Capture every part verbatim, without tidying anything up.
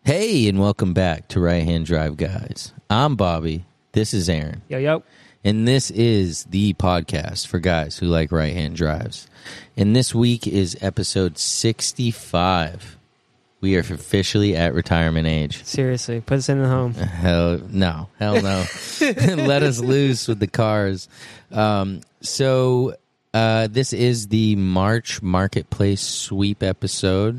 Hey, and welcome back to Right Hand Drive, guys. I'm Bobby. This is Aaron. Yo, yo. And this is the podcast for guys who like right hand drives. And this week is episode sixty-five. We are officially at retirement age. Seriously, put us in the home. Hell no. Hell no. Let us loose with the cars. Um, so uh, this is the March Marketplace Sweep episode.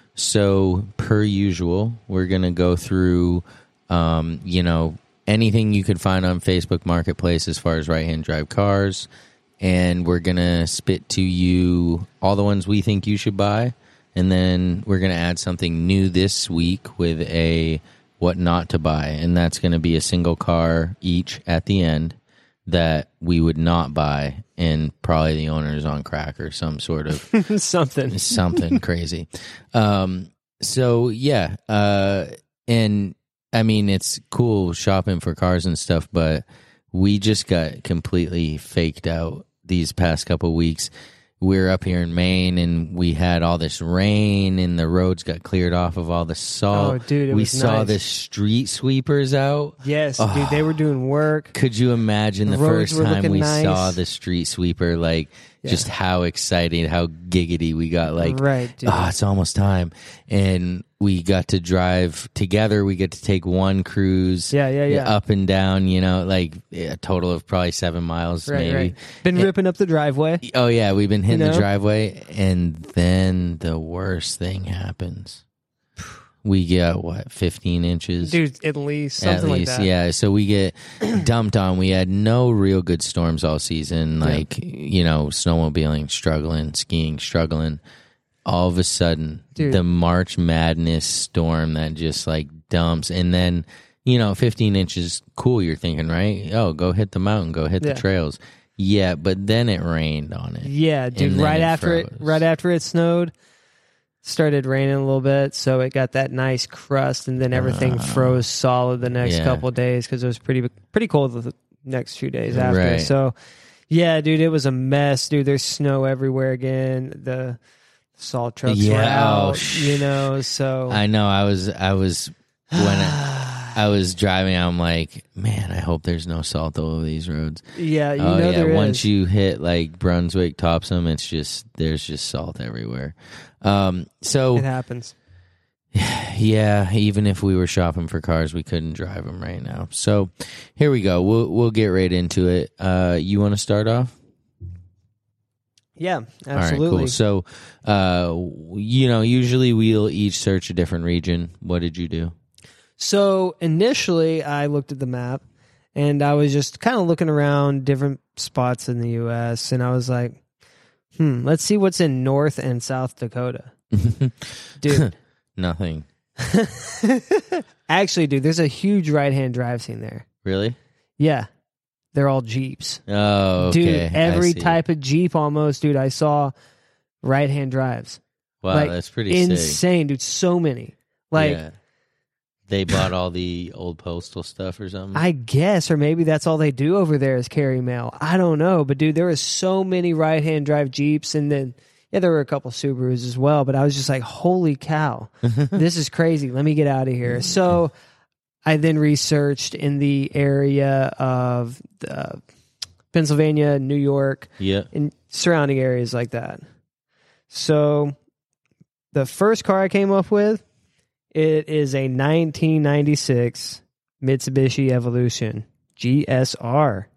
So, per usual, we're going to go through, um, you know, anything you could find on Facebook Marketplace as far as right-hand drive cars, and we're going to spit to you all the ones we think you should buy, and then we're going to add something new this week with a what not to buy, and that's going to be a single car each at the end that we would not buy, and probably the owner is on crack or some sort of something something crazy. Um, so yeah, uh, and I mean it's cool shopping for cars and stuff, but we just got completely faked out these past couple weeks. We're up here in Maine, and we had all this rain, and the roads got cleared off of all the salt. Oh, dude, it we was saw nice. the street sweepers out. Yes, Oh. dude, they were doing work. Could you imagine the, The roads first were time looking we nice. saw the street sweeper? Like, Yeah. just how exciting, how giggity we got. Like, Right, dude. oh, it's almost time. And we got to drive together. We get to take one cruise. Yeah, yeah, yeah. Up and down, you know, like a total of probably seven miles, Right, maybe. right. Been And- ripping up the driveway. Oh, yeah, we've been hitting You know? the driveway. And then the worst thing happens. We get, what, fifteen inches? Dude, at least something At like least, that. yeah. So we get dumped on. We had no real good storms all season. Like, you know, snowmobiling, struggling, skiing, struggling. All of a sudden, Dude. the March Madness storm that just like dumps. And then, you know, fifteen inches, cool, you're thinking, right? Oh, go hit the mountain, go hit Yeah. the trails. Yeah, but then it rained on it. Yeah, dude, And then right it after it froze. right after it snowed, started raining a little bit, so it got that nice crust, and then everything Uh, froze solid the next yeah. couple of days because it was pretty pretty cold the next few days after. Right. So, yeah, dude, it was a mess, dude. There's snow everywhere again. The salt trucks were Yeah, oh, out, sh- you know. So I know. I was, I was, when I, I was driving, I'm like, man, I hope there's no salt all over these roads. yeah, you oh know yeah, there once is. you hit like Brunswick, Topsom, it's just there's just salt everywhere. Um, so It happens. yeah, even if we were shopping for cars, we couldn't drive them right now. So here we go. We'll we'll get right into it. Uh, you want to start off? Yeah, All right, absolutely. cool. So, uh, you know, usually we'll each search a different region. What did you do? So initially, I looked at the map, and I was just kind of looking around different spots in the U S, and I was like, "Hmm, let's see what's in North and South Dakota." Dude, Nothing. actually, dude, there's a huge right-hand drive scene there. Really? Yeah, they're all Jeeps. Oh, okay. Dude, I every see. type of Jeep almost, dude, I saw right-hand drives. Wow, like, that's pretty sick. Insane, dude, so many. Like, Yeah. They bought all the old postal stuff or something. I guess, or maybe that's all they do over there is carry mail. I don't know, but dude, there were so many right-hand drive Jeeps, and then yeah, there were a couple Subarus as well. But I was just like, "Holy cow, this is crazy! Let me get out of here." So I then researched in the area of uh, Pennsylvania, New York, yeah. and surrounding areas like that. So the first car I came up with, it is a nineteen ninety-six Mitsubishi Evolution G S R.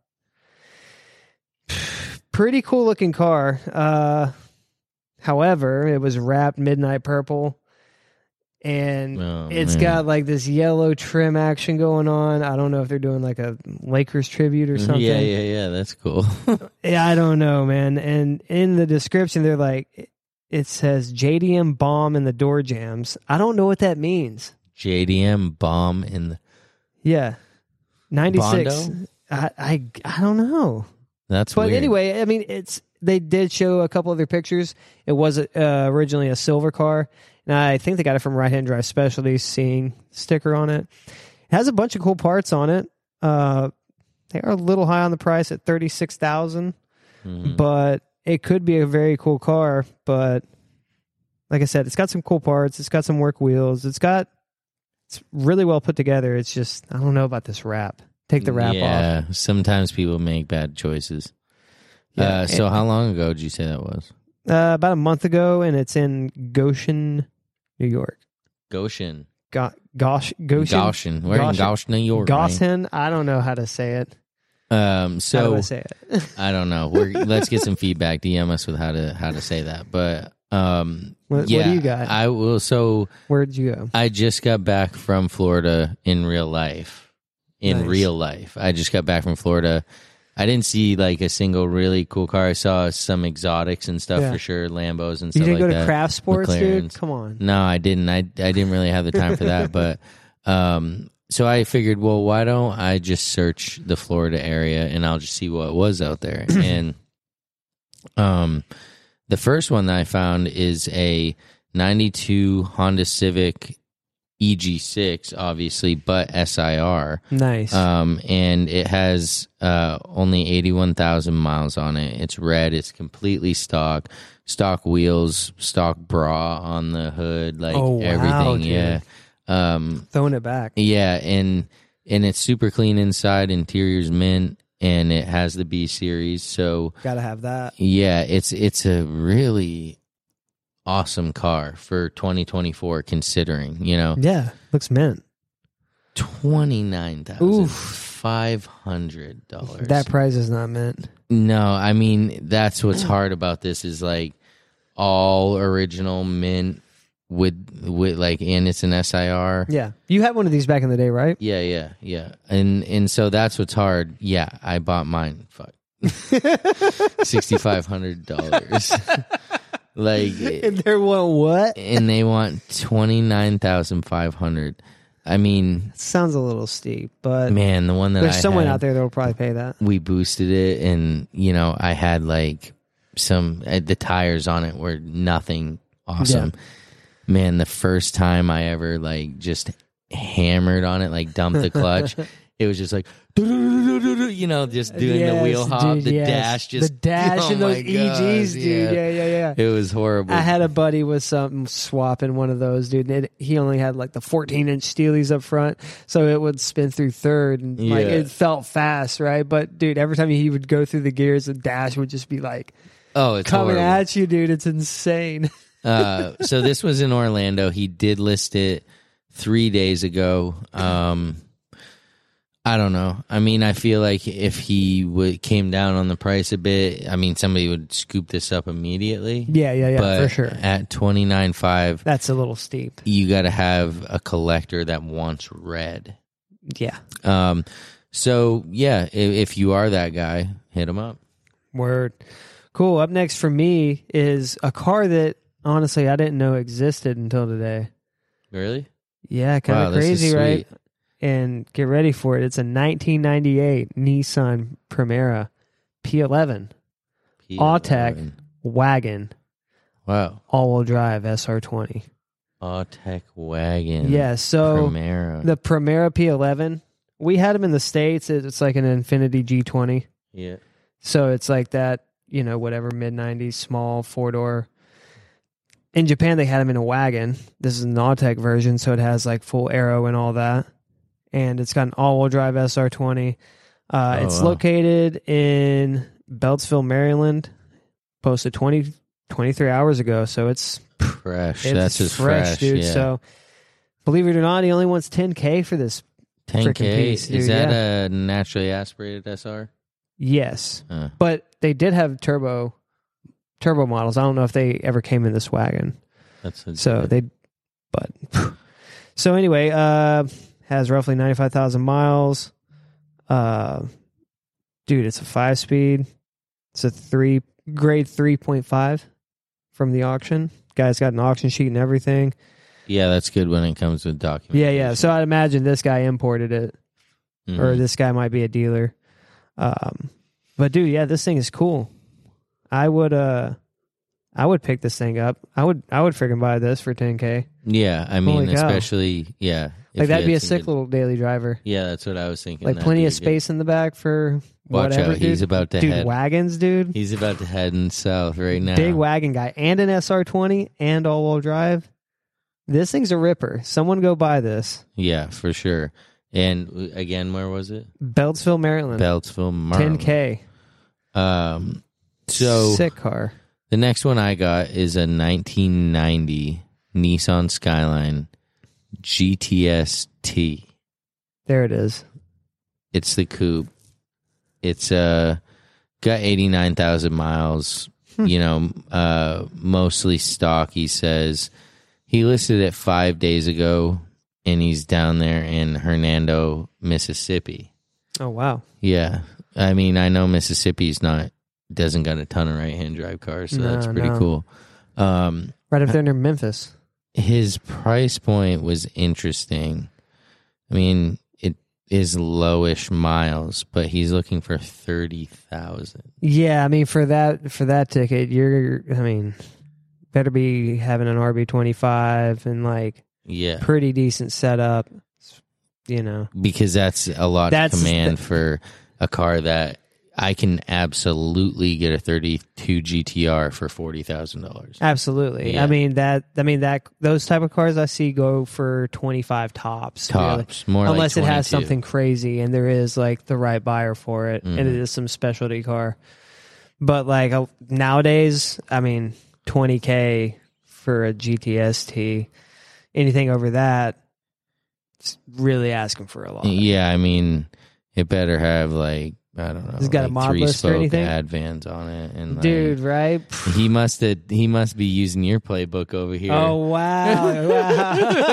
Pretty cool looking car. Uh, however, it was wrapped midnight purple, and Oh, it's man. got like this yellow trim action going on. I don't know if they're doing like a Lakers tribute or something. Yeah, yeah, yeah. That's cool. Yeah, I don't know, man. And in the description, they're like, it says J D M bomb in the door jams. I don't know what that means. J D M bomb in the. Yeah, ninety-six. Bondo? I, I I don't know. That's But weird. anyway, I mean, it's they did show a couple other pictures. It was uh, originally a silver car, and I think they got it from Right Hand Drive Specialties, seeing sticker on it. It has a bunch of cool parts on it. Uh, they are a little high on the price at thirty-six thousand dollars, Mhm. but it could be a very cool car. But like I said, it's got some cool parts. It's got some work wheels. It's got It's really well put together. It's just I don't know about this wrap. Take the wrap yeah, off. sometimes people make bad choices. Yeah, uh, so and- how long ago did you say that was? Uh, about a month ago, and it's in Goshen, New York. Goshen. Go- Gosh, Goshen, Goshen. We're in Goshen- Goshen, New York. right? Goshen. I don't know how to say it. Um, How do so I say it? I don't know. We're let's get some feedback. D M us with how to how to say that. But um, What- what yeah, do you got? I will. So Where'd you go? I just got back from Florida in real life. In Nice. real life, I just got back from Florida. I didn't see like a single really cool car. I saw some exotics and stuff Yeah. for sure, Lambos and You stuff didn't like go to that. Craft Sports, dude? McLarens. Come on. No, I didn't. I I didn't really have the time for that. But um, so I figured, well, why don't I just search the Florida area and I'll just see what was out there. And um, the first one that I found is a ninety-two Honda Civic E G six, obviously, but S I R. Nice. Um, and it has uh, only eighty-one thousand miles on it. It's red. It's completely stock. Stock wheels, stock bra on the hood, like Oh, wow, everything. dude. Yeah. Um, Throwing it back. yeah, and and it's super clean inside. Interior's mint, and it has the B series. So Gotta have that. yeah, it's it's a really awesome car for twenty twenty-four. Considering, you know, Yeah. Looks mint. twenty-nine thousand five hundred dollars. That price is not mint. No, I mean that's what's hard about this is like all original mint with with like and it's an S I R. Yeah. You had one of these back in the day, right? Yeah, yeah, yeah. And and so that's what's hard. Yeah, I bought mine. Fuck. sixty-five hundred dollars. Like And there want what? and they want twenty-nine thousand five hundred. I mean, Sounds a little steep, but man, the one that there's I someone had, out there that will probably pay that. we boosted it and you know I had like some uh, the tires on it were nothing awesome. Man, the first time I ever like just hammered on it, like dumped the clutch, it was just like you know just doing Yes, the wheel hop, dude, the yes. dash, just the dash oh and those my E Gs, God, dude. Yeah, yeah, yeah. It was horrible. I had a buddy with something swapping one of those, dude. And it, he only had like the fourteen inch steelies up front, so it would spin through third, and like Yeah. it felt fast, right? But dude, every time he would go through the gears, the dash would just be like oh, it's coming horrible. at you, dude. It's insane. uh, so this was in Orlando. He did list it three days ago. Um, I don't know. I mean, I feel like if he would came down on the price a bit, I mean, somebody would scoop this up immediately. Yeah, yeah, yeah, but for sure. At twenty nine five, That's a little steep. you got to have a collector that wants red. Yeah, Um, so yeah, if, if you are that guy, hit him up. word. Cool. Up next for me is a car that honestly I didn't know existed until today. Really? Yeah, kind Wow, of this is crazy, right? sweet. And get ready for it. It's a nineteen ninety-eight Nissan Primera P eleven Autech wagon, Wow. all-wheel drive S R twenty. Autech wagon. Yeah, so Primera. the Primera P eleven, we had them in the States. It's like an Infiniti G twenty. yeah. So it's like that, you know, whatever, mid nineties, small four-door. In Japan, they had them in a wagon. This is an Autech version, so it has like full aero and all that. And it's got an all-wheel drive S R twenty. Uh, Oh, it's wow. located in Beltsville, Maryland. Posted twenty, twenty-three hours ago, so it's, Fresh. it's That's just fresh, fresh, dude. Yeah. So believe it or not, he only wants ten K for this. ten frickin' K. piece, Is dude, that yeah. a naturally aspirated S R? Yes, Uh, but they did have turbo turbo models. I don't know if they ever came in this wagon. that's a, So they, but so anyway, uh, has roughly ninety-five thousand miles. Uh, dude, it's a five speed. It's a three grade three point five from the auction. Guy's got an auction sheet and everything. yeah, that's good when it comes with documents. Yeah, yeah. So I'd imagine this guy imported it, Mm-hmm. or this guy might be a dealer. Um, but dude, yeah, this thing is cool. I would, uh, I would pick this thing up. I would, I would freaking buy this for ten K. Yeah, I mean, Holy cow. especially yeah, if Like you that'd be had a some sick good- little daily driver. Yeah, that's what I was thinking. Like That'd plenty be of a good- space in the back for Watch whatever. out, he's dude. about to dude, head. wagons, dude. He's about to head in south right now. Big wagon guy and an S R twenty and all-wheel drive. This thing's a ripper. Someone go buy this. Yeah, for sure. And again, where was it? Beltsville, Maryland. Beltsville, Maryland. ten K. Um, so Sick car. the next one I got is a nineteen ninety Nissan Skyline G T S T. There it is. It's the coupe. It's uh got eighty-nine thousand miles. You know, uh, mostly stock. He says he listed it five days ago, and he's down there in Hernando, Mississippi. Oh wow. Yeah, I mean, I know Mississippi's not doesn't got a ton of right-hand drive cars, so No, that's pretty no. cool. Um, Right up there near Memphis. his price point was interesting. I mean, it is lowish miles, but he's looking for thirty thousand. Yeah, I mean for that for that ticket, you're I mean, better be having an R B twenty-five and like Yeah, pretty decent setup. You know. because that's a lot That's of command the- for a car that I can absolutely get a thirty-two G T R for forty thousand dollars. Absolutely. Yeah. I mean that. I mean that. Those type of cars I see go for twenty five tops. really. Tops, more like Unless it has twenty-two. something crazy and there is like the right buyer for it, and it Mhm. is some specialty car. But like uh, nowadays, I mean, twenty K for a G T S T, anything over that, it's really asking for a lot. Yeah, I mean, it better have like I don't know, It's got a like mod three list or spoke anything? Advans on it, and like, Dude, right? he must have he must be using your playbook over here. Oh wow! Wow.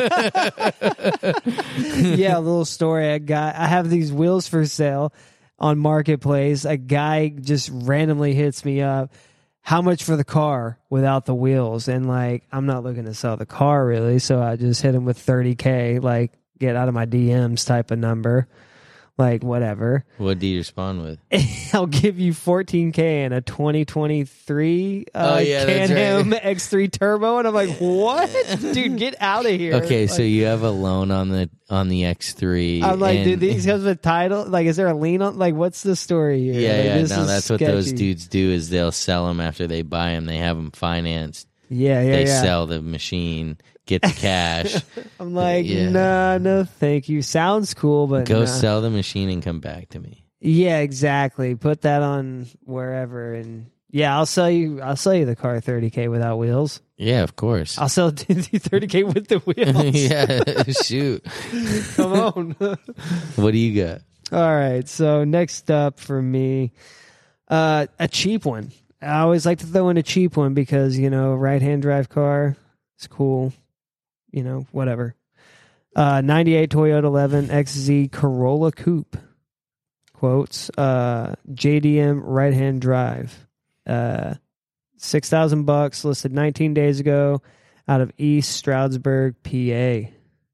Yeah, a little story. A guy, I have these wheels for sale on Marketplace. A guy just randomly hits me up. How much for the car without the wheels? And like, I'm not looking to sell the car really, so I just hit him with thirty K. Like, get out of my D Ms type of number. Like, whatever. What do you respond with? I'll give you fourteen K and a twenty twenty-three uh, Oh, yeah, that's Can-Am right. X three Turbo, and I'm like, what, dude? Get out of here! Okay, Like, so you have a loan on the on the X three. I'm like, and, dude, these guys with title. Like, is there a lien on? Like, what's the story here? Yeah, Like, yeah. this No, is that's what those sketchy. dudes do is they'll sell them after they buy them. They have them financed. Yeah, yeah, They yeah. sell the machine, get the cash, I'm like, Yeah. nah, no, thank you. Sounds cool, but go nah. sell the machine and come back to me. Yeah, exactly. Put that on wherever, and yeah, I'll sell you. I'll sell you the car thirty K without wheels. Yeah, of course. I'll sell it to you thirty K with the wheels. Yeah, shoot. Come on. What do you got? All right. So next up for me, uh, a cheap one. I always like to throw in a cheap one because, you know, right-hand drive car is cool. You know, whatever. Uh, ninety-eight Toyota eleven X Z Corolla Coupe. Quotes. Uh, J D M right-hand drive. Uh, six thousand bucks listed nineteen days ago out of East Stroudsburg, P A.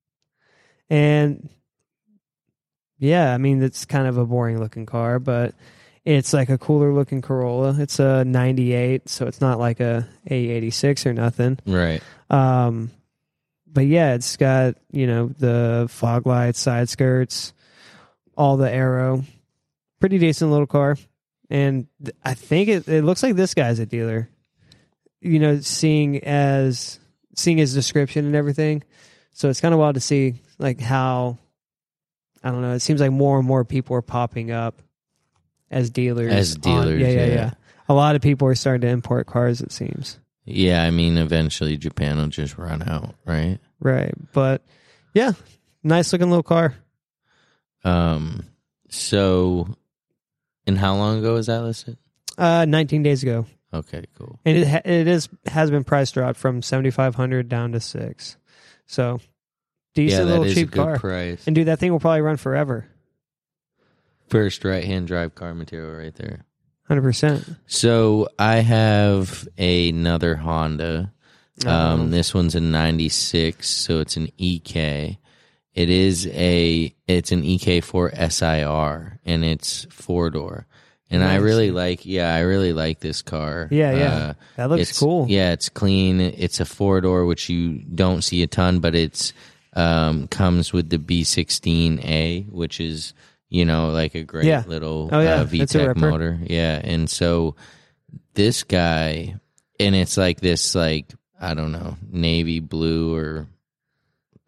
And yeah, I mean, it's kind of a boring looking car, but it's like a cooler looking Corolla. It's a ninety-eight, so it's not like a A eighty-six or nothing. Right. Um, but yeah, it's got, you know, the fog lights, side skirts, all the aero. Pretty decent little car. And th- I think it, it looks like this guy's a dealer. You know, seeing as seeing his description and everything. So it's kind of wild to see like how, I don't know, it seems like more and more people are popping up as dealers. As on- dealers, yeah, yeah, yeah. yeah. A lot of people are starting to import cars, it seems. Yeah, I mean, eventually Japan will just run out, right? Right. But yeah, nice looking little car. Um. So, and how long ago was that listed? Uh, nineteen days ago. Okay, cool. And it ha- it is has been price dropped from seventy-five hundred down to six. So Yeah, decent that little is a cheap good car. price. And dude, that thing will probably run forever. First right-hand drive car material right there. one hundred percent. So I have another Honda. Um, Oh. This one's a ninety-six, so it's an E K. It is a it's an E K four S I R, and it's four door. And I Nice. really like, yeah, I really like this car. Yeah, yeah. Uh, That looks it's- cool. Yeah, it's clean. It's a four door, which you don't see a ton, but it's um, comes with the B sixteen A, which is, you know, like a great Yeah. little Oh, yeah. uh, It's a V TEC ripper. motor. Yeah, and so this guy, and it's like this, like I don't know, navy blue or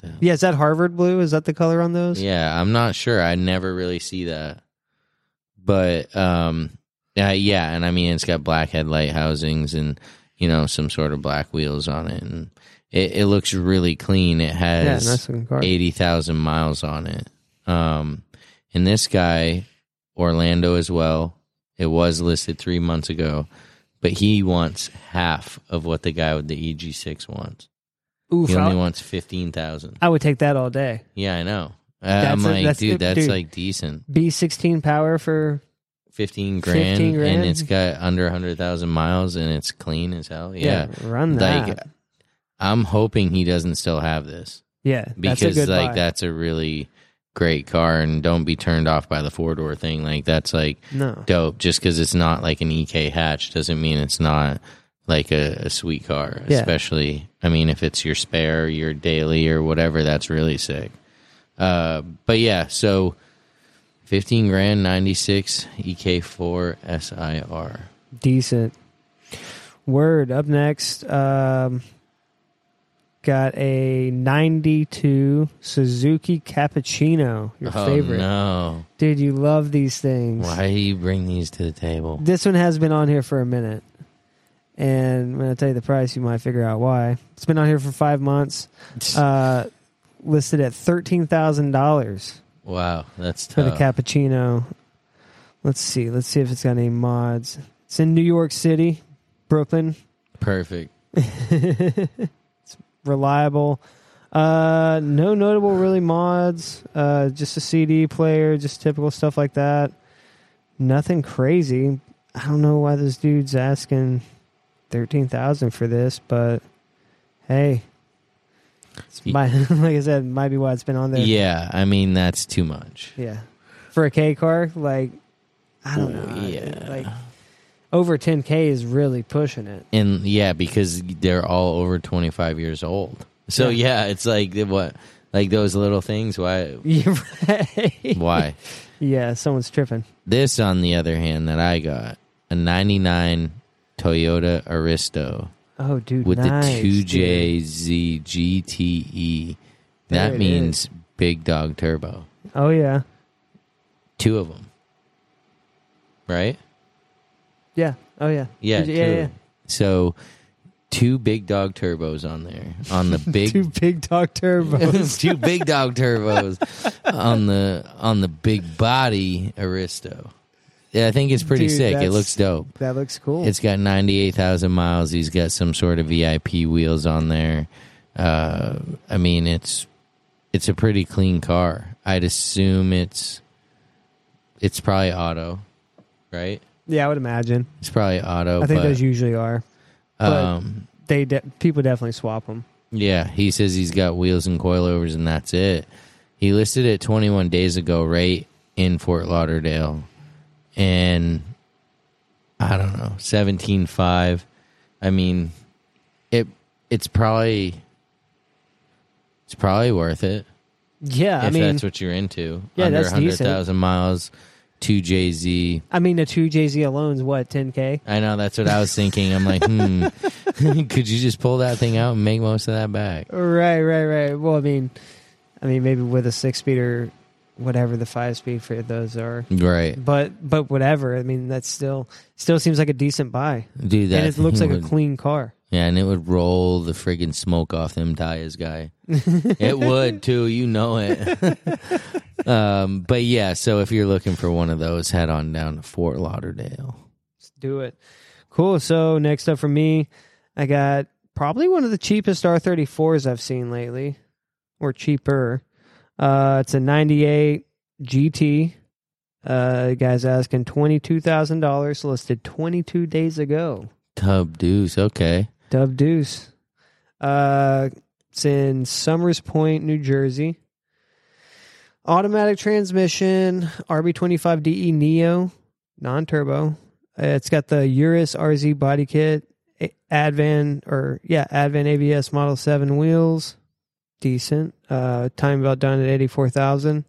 the hell? Yeah, is that Harvard blue? Is that the color on those? Yeah, I'm not sure. I never really see that. But, um, uh, yeah, and I mean, it's got black headlight housings and, you know, some sort of black wheels on it. And it, it looks really clean. It Yeah, has nice looking car. eighty thousand miles on it. Um, and this guy, Orlando as well, it was listed three months ago, but he wants half of what the guy with the E G six wants. Oof, He only I, wants fifteen thousand. I would take that all day. Yeah, I know. Uh, That's I'm a- like, that's- dude, that's dude. like decent. B sixteen power for fifteen grand, fifteen grand? and it's got under one hundred thousand miles, and it's clean as hell. Yeah. yeah, run that. Like, I'm hoping he doesn't still have this. yeah, that's a Because, good like, buy. that's a really great car, and don't be turned off by the four-door thing. Like, that's, like, no. dope. Just because it's not, like, an E K hatch doesn't mean it's not, like, a, a sweet car. Yeah. Especially, I mean, if it's your spare, your daily, or whatever, that's really sick. Uh, but, yeah, so fifteen grand, ninety-six E K four S I R. Decent. Word. Up next, um, got a ninety-two Suzuki Cappuccino. Your Oh, favorite. no. Dude, you love these things. Why do you bring these to the table? This one has been on here for a minute. And when I tell you the price, you might figure out why. It's been on here for five months. Uh, listed at thirteen thousand dollars Wow, that's for the tough. Cappuccino. Let's see. Let's see if it's got any mods. It's in New York City, Brooklyn. Perfect. It's reliable. Uh, no notable really mods. Uh, just a C D player, just typical stuff like that. Nothing crazy. I don't know why this dude's asking thirteen thousand for this, but hey, it's my, like I said, might be why it's been on there. Yeah, I mean, that's too much. Yeah. For a K car, like I don't Oh, know. yeah. Like over ten K is really pushing it. And yeah, because they're all over twenty-five years old. So Yeah. yeah, it's like what, like those little things. Why? You're right. Why? Yeah, someone's tripping. This, on the other hand, that I got a ninety-nine Toyota Aristo Oh, dude, with nice, the two dude. J Z G T E. There That it means big dog turbo. Oh yeah, Two of them, right? yeah. Oh yeah, Yeah, Two- two yeah, of yeah. them. So two big dog turbos on there on the big Two big dog turbos. two big dog turbos on the on the big body Aristo. Yeah, I think it's pretty Dude, sick. It that's- looks dope. That looks cool. It's got ninety-eight thousand miles. He's got some sort of V I P wheels on there. Uh, I mean, it's it's a pretty clean car. I'd assume it's it's probably auto, right? yeah, I would imagine. It's probably auto. I think but, those usually are. but- um, They de- people definitely swap them. yeah, he says he's got wheels and coilovers, and that's it. He listed it twenty-one days ago, right in Fort Lauderdale, and I don't know, seventeen five. I mean, it it's probably it's probably worth it Yeah, if I mean, that's what you're into. Yeah, Under that's one hundred decent. thousand miles, two J Z. I mean, the two J Z alone's what ten K. I know, that's what I was thinking. I'm like, hmm, could you just pull that thing out and make most of that back? Right, right, right. Well, I mean, I mean, maybe with a six speed or whatever the five speed for those are. Right. But but whatever. I mean, that's still still seems like a decent buy, Dude, that and it looks thing like would- a clean car. Yeah, and it would roll the friggin' smoke off them tires, guy. It would, too. You know it. um, but, yeah, so if you're looking for one of those, head on down to Fort Lauderdale. Let's do it. Cool. So next up for me, I got probably one of the cheapest R thirty-fours I've seen lately, or cheaper. Uh, it's a ninety-eight G T. Uh, the guy's asking twenty-two thousand dollars, listed twenty-two days ago. Tub Deuce, okay. Dub Deuce. Uh, it's in Summers Point, New Jersey. Automatic transmission, R B twenty-five D E Neo, non-turbo. Uh, it's got the Urus R Z body kit, A- Advan, or yeah, Advan A B S Model seven wheels. Decent. Uh, time belt done at eighty-four thousand.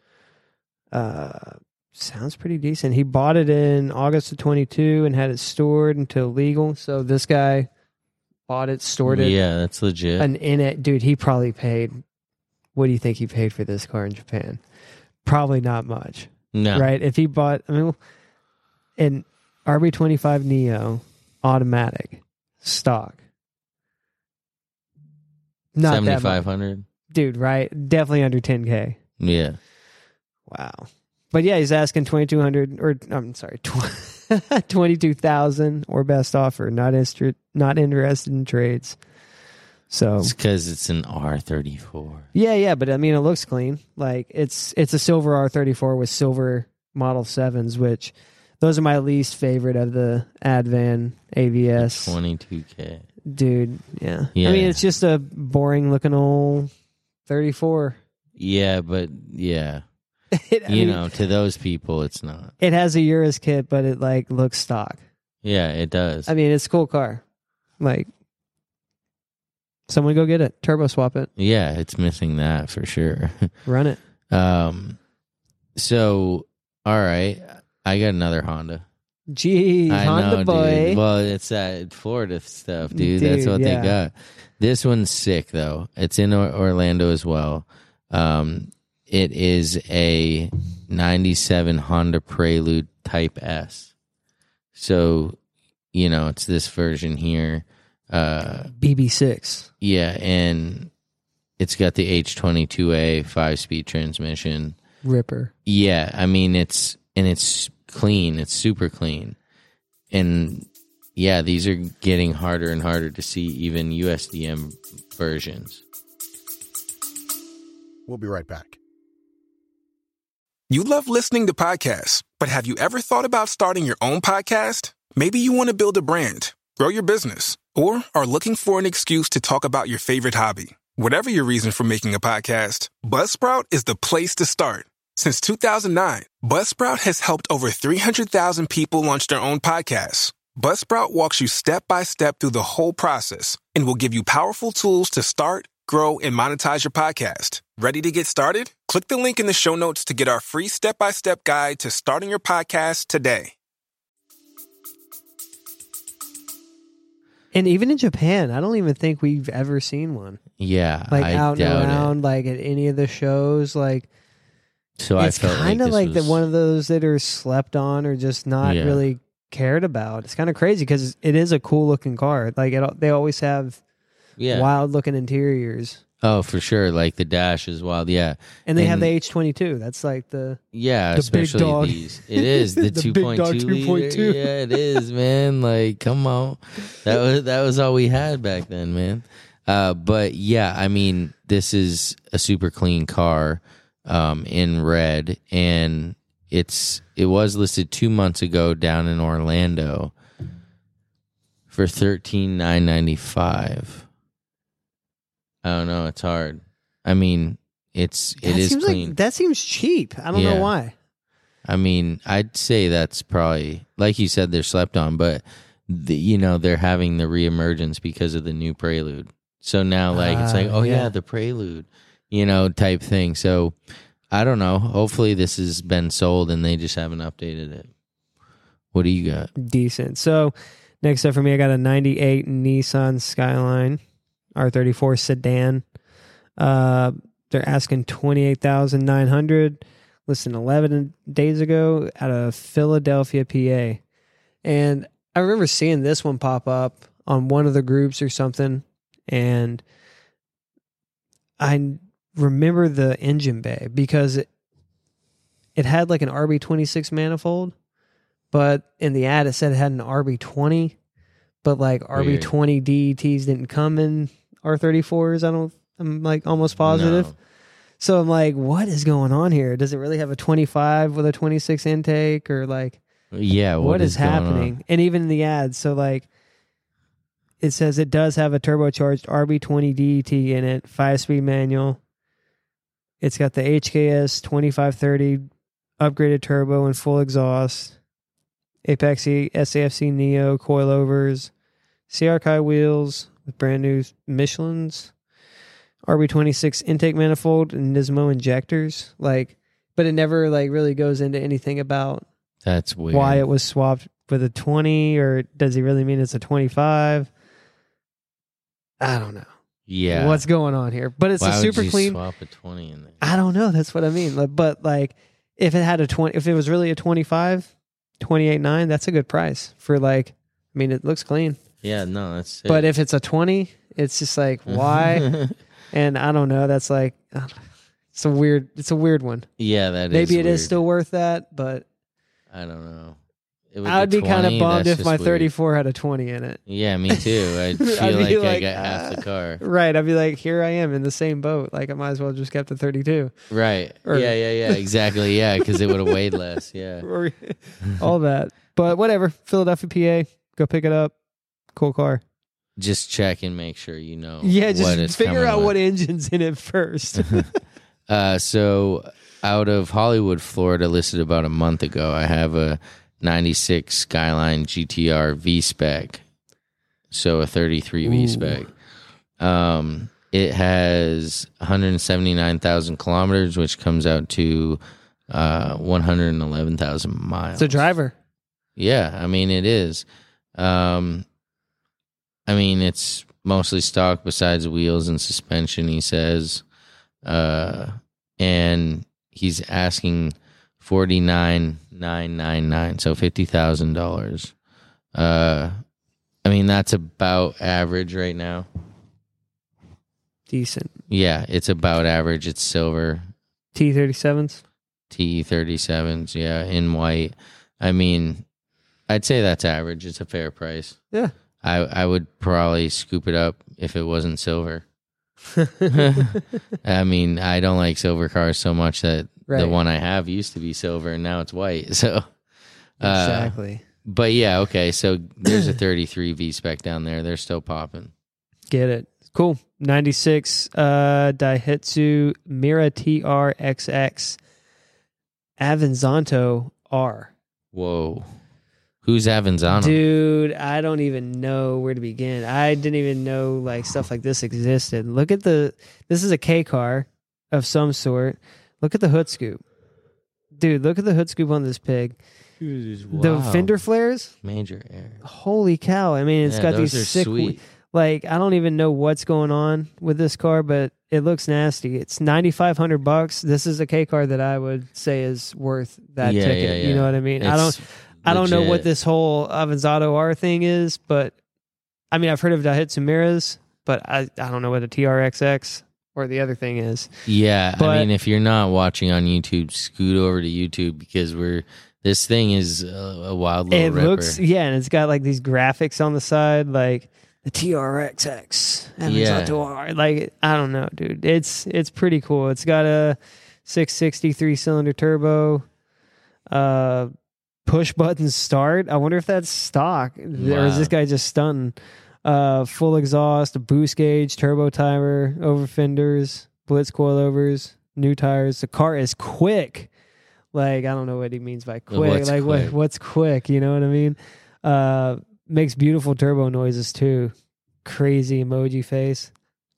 Uh, sounds pretty decent. He bought it in August of twenty-two and had it stored until legal. So this guy bought it, stored it, Yeah, that's legit. and in it, dude, he probably paid what do you think he paid for this car in Japan? Probably not much. No. Right? If he bought, I mean, an R B twenty-five Neo automatic stock. Not seventy-five hundred. Dude, right? Definitely under ten K. Yeah. Wow. But yeah, he's asking twenty-two hundred or I'm sorry, twenty-two thousand or best offer. Not interested not interested in trades. So it's because it's an R thirty-four. Yeah, yeah, but I mean it looks clean. Like it's it's a silver R thirty-four with silver Model sevens, which those are my least favorite of the Advan A V S. twenty-two K. Dude, yeah. yeah. I mean it's just a boring looking old thirty-four. Yeah, but yeah. It, I you mean, know, to those people, it's not. It has a Urus kit, but it like looks stock. Yeah, it does. I mean, it's a cool car. Like, someone go get it, turbo swap it, yeah, it's missing that for sure. run it. Um, so all right, I got another Honda. Gee, I Honda know, boy. Dude. Well, it's that Florida stuff, dude. Dude, That's what yeah. they got. This one's sick though. It's in or- Orlando as well. Um. It is a ninety-seven Honda Prelude Type S. So, you know, it's this version here. Uh, B B six. yeah, and it's got the H twenty-two A five-speed transmission. Ripper. Yeah, I mean, it's, and it's clean. It's super clean. And, yeah, these are getting harder and harder to see, even U S D M versions. We'll be right back. You love listening to podcasts, but have you ever thought about starting your own podcast? Maybe you want to build a brand, grow your business, or are looking for an excuse to talk about your favorite hobby. Whatever your reason for making a podcast, Buzzsprout is the place to start. Since two thousand nine, Buzzsprout has helped over three hundred thousand people launch their own podcasts. Buzzsprout walks you step by step through the whole process and will give you powerful tools to start, grow, and monetize your podcast. Ready to get started? Click the link in the show notes to get our free step-by-step guide to starting your podcast today. And even in Japan, I don't even think we've ever seen one. Yeah, Like I out and doubt around, it. like at any of the shows. Like So it's I felt kind of like, like, this the was- one of those that are slept on or just not Yeah. really cared about. It's kind of crazy because it is a cool looking car. Like it, they always have yeah. wild looking interiors. Oh, for sure. Like the dash is wild. Yeah. And they have And- the H twenty-two. That's like the Yeah, The big especially dog. these. It is the, The two big point dog two two point two. liter. Yeah, it is, man. Like, come on. That was that was all we had back then, man. Uh, but yeah, I mean, this is a super clean car, um, in red, and it's it was listed two months ago down in Orlando for thirteen nine ninety five. I don't know. It's hard. I mean, it's it that is seems clean. like that seems cheap. I don't Yeah. know why. I mean, I'd say that's probably, like you said, they're slept on, but the, you know, they're having the reemergence because of the new Prelude. So now, like, it's Ah, like, oh yeah. yeah. the Prelude, you know, type thing. So I don't know. Hopefully, this has been sold and they just haven't updated it. What do you got? Decent. So next up for me, I got a ninety-eight Nissan Skyline R thirty-four sedan. Uh, they're asking twenty-eight thousand nine hundred. Listen, eleven days ago out of Philadelphia, P A. And I remember seeing this one pop up on one of the groups or something. And I remember the engine bay because it, it had like an R B twenty-six manifold, but in the ad it said it had an R B twenty, but like R B twenty D E Ts didn't come in R thirty-fours. I don't, I'm like almost positive. No. So I'm like, what is going on here? Does it really have a twenty-five with a twenty-six intake, or like Yeah, what is, going happening? on? And even in the ad, so like it says it does have a turbocharged R B twenty D E T in it, five-speed manual. It's got the H K S twenty-five thirty upgraded turbo and full exhaust, Apexi S A F C Neo coilovers, C R K wheels with brand new Michelin's, R B twenty-six intake manifold, and Nismo injectors. Like, but it never like really goes into anything about That's weird. why it was swapped with a twenty, or does he really mean it's a twenty-five? I don't know. Yeah. what's going on here? But it's Why a super would you clean. swap a twenty in there? I don't know. That's what I mean. Like, but like, if it had a twenty, if it was really a twenty-five, twenty-eight nine, that's a good price for like. I mean, it looks clean. Yeah, no, that's sick. But if it's a twenty, it's just like why? And I don't know. That's like it's a weird. It's a weird one. yeah, that Maybe is it weird. is still worth that, but I don't know. It I would the be kind of twenty, bummed that's if my just weird. thirty-four had a twenty in it. Yeah, me too. I'd feel I'd like, be I like, got half the ah. car. Right. I'd be like, here I am in the same boat. Like I might as well just kept the thirty-two. Right. Or- yeah, yeah, yeah. Exactly. Yeah, because it would have weighed less. Yeah. Or all that. But whatever. Philadelphia, P A. Go pick it up. Cool car. Just check and make sure you know. Yeah, what just it's figure coming out with. what engine's in it first. Uh, so out of Hollywood, Florida, listed about a month ago, I have a ninety-six Skyline G T R V-Spec. So a thirty-three Ooh. V-Spec. Um, it has one hundred seventy-nine thousand kilometers, which comes out to uh, one hundred eleven thousand miles. It's a driver. Yeah, I mean, it is. Um, I mean, it's mostly stock besides wheels and suspension, he says. Uh, and he's asking forty-nine thousand nine hundred ninety-nine, so fifty thousand dollars. Uh, I mean, that's about average right now. Decent. Yeah, it's about average. It's silver. T thirty-sevens. T thirty-sevens, yeah, in white. I mean, I'd say that's average. It's a fair price. Yeah. I, I would probably scoop it up if it wasn't silver. I mean, I don't like silver cars so much that Right. the one I have used to be silver and now it's white. So, uh, Exactly. but yeah, okay. So there's a thirty-three V-Spec down there. They're still popping. Get it. Cool. ninety-six uh, Daihatsu Mira T R X X Avanzanto R. Whoa. Who's Avanzano? Dude, I don't even know where to begin. I didn't even know like stuff like this existed. Look at the this is a K car of some sort. Look at the hood scoop. Dude, look at the hood scoop on this pig. The Wow. fender flares. Major error. Holy cow. I mean, it's Yeah, got those these are sick sweet. like I don't even know what's going on with this car, but it looks nasty. It's ninety-five hundred bucks. This is a K car that I would say is worth that Yeah, ticket. yeah, yeah. You know what I mean? I It's don't I don't know what legit. this whole Avanzado R thing is, but I mean, I've heard of Daihatsu Miras, but I, I don't know what a T R X X or the other thing is. Yeah, But- I mean, if you're not watching on YouTube, scoot over to YouTube because we're this thing is a, a wild little It ripper. looks, yeah, and it's got like these graphics on the side, like the T R X X Avanzado R. Like, I don't know, dude. It's it's pretty cool. It's got a six sixty three cylinder turbo, uh, push button start. I wonder if that's stock or is Wow. this guy just stunting? Uh, full exhaust, a boost gauge, turbo timer, over fenders, blitz coilovers, new tires. The car is quick. Like, I don't know what he means by quick. What's like, quick? What, what's quick? You know what I mean? Uh, makes beautiful turbo noises too. Crazy emoji face.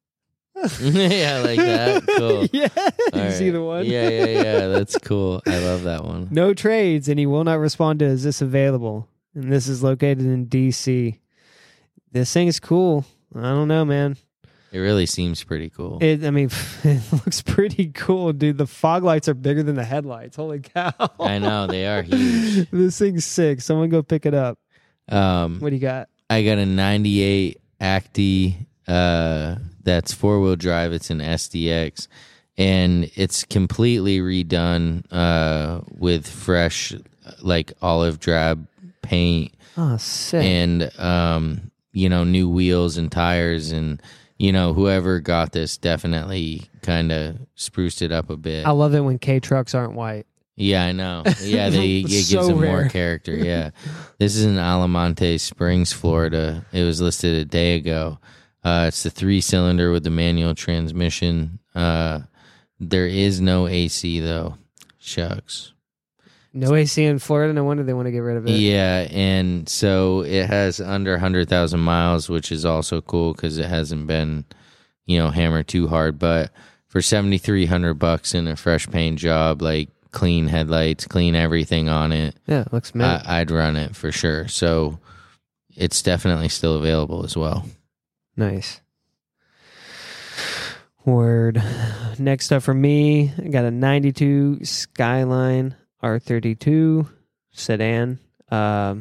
Yeah, like that. Cool. Yeah, you All see right. the one? Yeah, yeah, yeah. That's cool. I love that one. No trades, and he will not respond to is this available? And this is located in D C. This thing is cool. I don't know, man. It really seems pretty cool. It, I mean, it looks pretty cool, dude. The fog lights are bigger than the headlights. Holy cow! I know they are huge. This thing's sick. Someone go pick it up. Um, What do you got? I got a ninety-eight Acti. Uh, that's four wheel drive. It's an S D X, and it's completely redone. Uh, with fresh, like olive drab paint. Oh, sick. And um, you know, new wheels and tires, and you know, whoever got this definitely kind of spruced it up a bit. I love it when K trucks aren't white. Yeah, I know. Yeah, they it gives So them rare. more character. Yeah, this is in Alamonte Springs, Florida. It was listed a day ago. Uh, it's the three cylinder with the manual transmission. Uh, there is no A C though. Shucks. No A C in Florida. No wonder they want to get rid of it. Yeah, and so it has under one hundred thousand miles, which is also cool because it hasn't been, you know, hammered too hard. But for seventy-three hundred bucks in a fresh paint job, like clean headlights, clean everything on it, Yeah, it looks mint. I, I'd run it for sure. So it's definitely still available as well. Nice. Word. Next up for me, I got a ninety-two Skyline R thirty-two sedan. Um,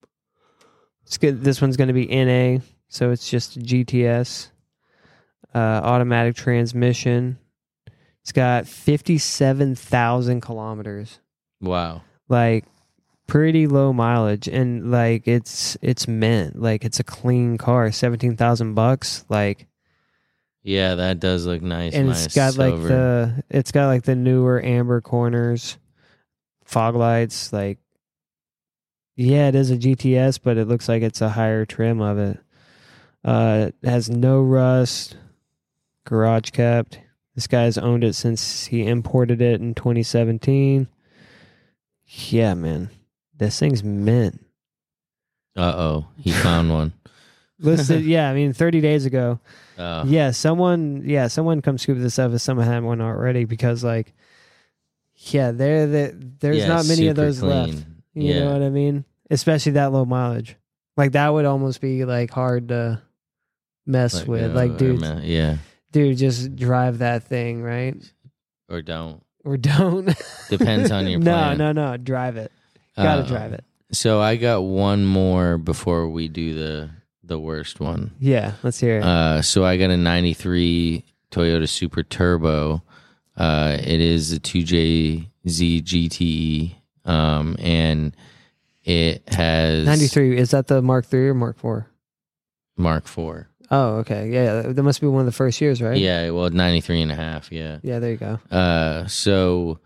it's good. This one's going to be N A, so it's just a G T S. Uh, automatic transmission. It's got fifty-seven thousand kilometers. Wow. Like, pretty low mileage, and like it's it's mint. Like, it's a clean car. Seventeen thousand bucks. Like. Yeah, that does look nice. And nice it's got silver. like the it's got like the newer amber corners, fog lights. Like, yeah, it is a G T S, but it looks like it's a higher trim of it. Uh, it has no rust, garage kept. This guy's owned it since he imported it in twenty seventeen. Yeah, man, this thing's mint. Uh oh, he found one. Listed, yeah, I mean, thirty days ago. Uh, Yeah, someone, yeah, someone come scoop this up if someone had one already, because like, yeah, there, there there's yeah, not many of super those clean. left. You Yeah. know what I mean? Especially that low mileage. Like, that would almost be like hard to mess with. uh, Like, dude, or, yeah, dude, just drive that thing, right? or don't. Or don't. Depends on your no, plan. no, no, drive it. Gotta Uh, drive it. So I got one more before we do the the worst one. Yeah, let's hear it. Uh, so I got a ninety-three Toyota Super Turbo. Uh, it is a two J Z G T E, um, and it has ninety-three, is that the Mark three or Mark four? Mark four. Oh, okay. Yeah, that must be one of the first years, right? Yeah, well, ninety-three and a half, yeah. Yeah, there you go. Uh, so,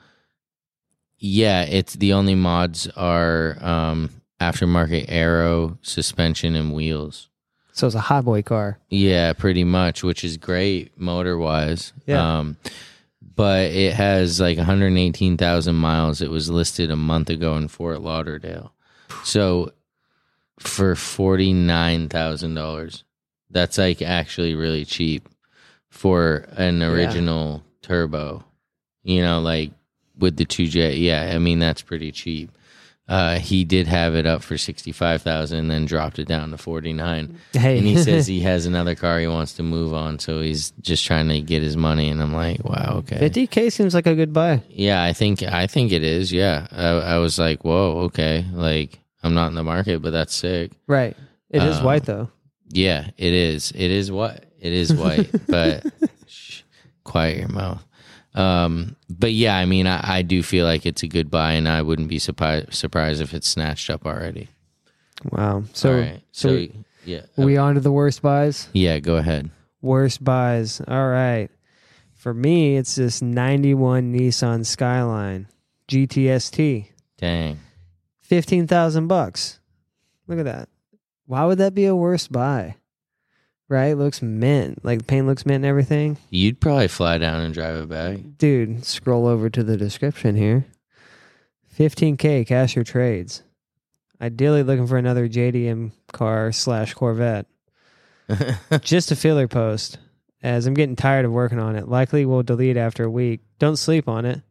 yeah, it's the only mods are um, aftermarket aero, suspension, and wheels. So it's a hot boy car. Yeah, pretty much, which is great motor wise. Yeah. Um, but it has like one hundred eighteen thousand miles. It was listed a month ago in Fort Lauderdale. So for forty-nine thousand dollars, that's like actually really cheap for an original yeah. turbo. You know, like with the two J. Yeah, I mean, that's pretty cheap. Uh, he did have it up for sixty-five thousand and then dropped it down to forty-nine. Hey. And he says he has another car he wants to move on, so he's just trying to get his money. And I'm like, wow, okay. fifty K seems like a good buy. Yeah, I think I think it is. Yeah, I, I was like, whoa, okay. Like, I'm not in the market, but that's sick. Right. It is Um, white though. Yeah, it is. It is white. It is white, but shh, quiet your mouth. Um, but yeah, I mean, I, I do feel like it's a good buy, and I wouldn't be surprised surprised if it's snatched up already. Wow. So, All right. so, So, we, yeah, we on to the worst buys? yeah. Go ahead. Worst buys. All right. For me, it's this ninety-one Nissan Skyline G T S T. Dang. fifteen thousand bucks. Look at that. Why would that be a worst buy? Right? Looks mint. Like, the paint looks mint and everything. You'd probably fly down and drive it back. Dude, scroll over to the description here. fifteen K cash or trades. Ideally looking for another J D M car slash Corvette. Just a filler post, as I'm getting tired of working on it. Likely will delete after a week. Don't sleep on it.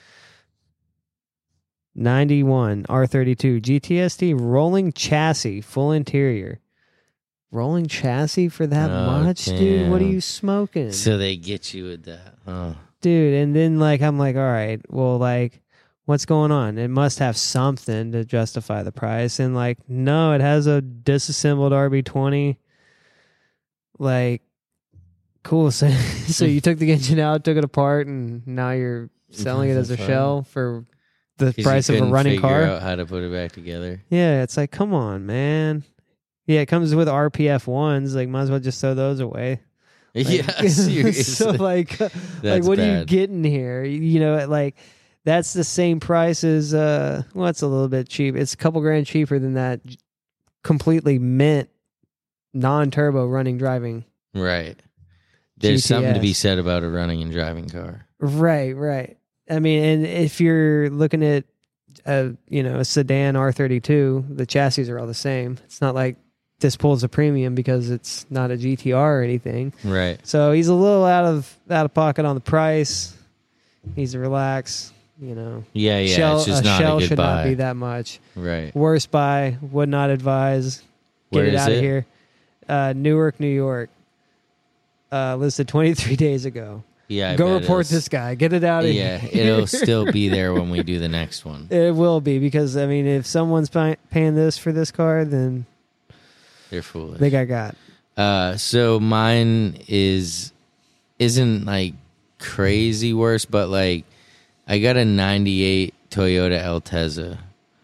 ninety-one R thirty-two G T S T rolling chassis, full interior. Rolling chassis for that Oh, much, dude? What are damn. you smoking? So they get you with that. Oh. Dude, and then like I'm like, all right, well, like, what's going on? It must have something to justify the price. And like, no, it has a disassembled R B twenty. Like, cool. So, so you took the engine out, took it apart, and now you're selling it as a Fun. shell for the 'Cause price you of a couldn't running figure car. out how to put it back together. Yeah, it's like, come on, man. Yeah, it comes with R P F ones. Like, might as well just throw those away. Like, yeah, seriously. so like, like That's what are you bad. getting here? You know, like that's the same price as uh, well, it's a little bit cheap. It's a couple grand cheaper than that completely mint non-turbo running driving. Right. There's something to be G T S. said about a running and driving car. Right, right. I mean, and if you're looking at a you know a sedan R thirty-two, the chassis are all the same. It's not like this pulls a premium because it's not a G T R or anything. Right. So he's a little out of out of pocket on the price. Needs to relax, you know. Yeah, yeah. shell, it's just a not shell a good should buy. not be that much. Right. Worst buy, would not advise. Get Where it is out of it? here. Uh, Newark, New York. uh, listed twenty-three days ago. Yeah, I Go bet report it'll- this guy. Get it out of Yeah, here. it'll still be there when we do the next one. It will be because I mean, if someone's pay- paying this for this car, then They're foolish. they got got. Uh, so mine is isn't like crazy worse, but like I got a ninety-eight Toyota Altezza.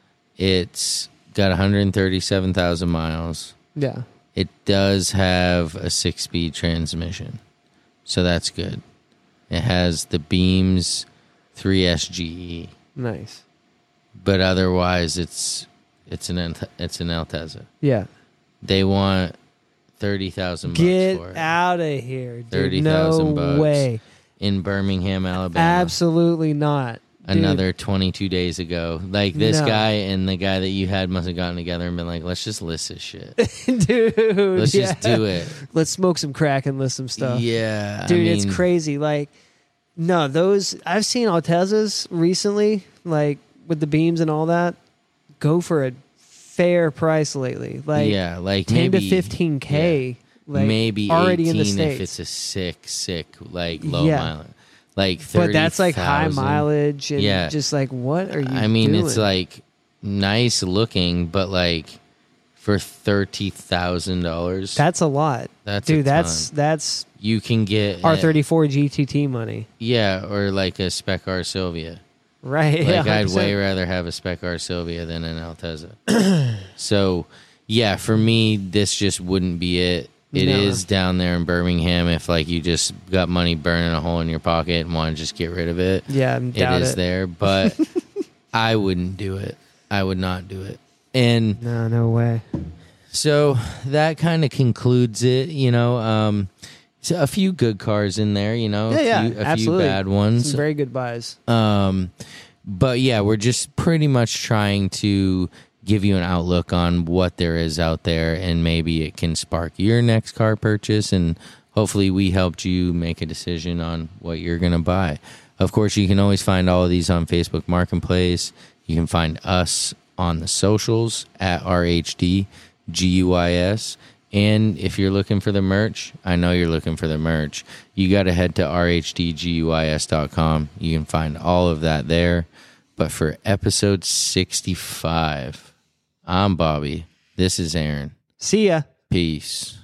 It's got one hundred thirty-seven thousand miles. Yeah. It does have a six-speed transmission, so that's good. It has the Beams three S G E, Nice. but otherwise it's it's an Ant- it's an Altezza. Yeah. They want thirty thousand bucks Get for it. out of here, dude. thirty No thousand bucks way. in Birmingham, Alabama. Absolutely not. Dude. Another twenty-two days ago. Like this No. guy and the guy that you had must have gotten together and been like, let's just list this shit. dude. Let's yeah. just do it. Let's smoke some crack and list some stuff. Yeah. Dude, I it's mean, crazy. Like, no, those I've seen Altezzas recently, like with the beams and all that, go for a fair price lately. Like, yeah, like ten maybe to fifteen k. yeah. Like, maybe already in the eighteen states. if it's a sick, sick, like low Yeah. mileage. Like thirty. But that's like high mileage and Yeah. just like, what are you? I mean, doing? it's like nice looking, but like for thirty thousand dollars, that's a lot, that's a dude. That's ton. that's you can get R a- thirty-four G T T money, Yeah, or like a Spec R Sylvia. right? Like yeah, I'd one hundred percent. way rather have a Spec R Sylvia than an Altezza. So, yeah, for me, this just wouldn't be it. It No. is down there in Birmingham. If like you just got money burning a hole in your pocket and want to just get rid of it, Yeah, I it doubt is it. there. But I wouldn't do it. I would not do it. And No, no way. so that kind of concludes it. You know, um, so a few good cars in there. You know, Yeah, a yeah, few, a absolutely. few bad ones. Some very good buys. Um, but yeah, we're just pretty much trying to give you an outlook on what there is out there, and maybe it can spark your next car purchase, and hopefully we helped you make a decision on what you're going to buy. Of course, you can always find all of these on Facebook Marketplace. You can find us on the socials at R H D G U I S. And if you're looking for the merch, I know you're looking for the merch, you got to head to R H D G U I S dot com. You can find all of that there. But for episode sixty-five, I'm Bobby. This is Aaron. See ya. Peace.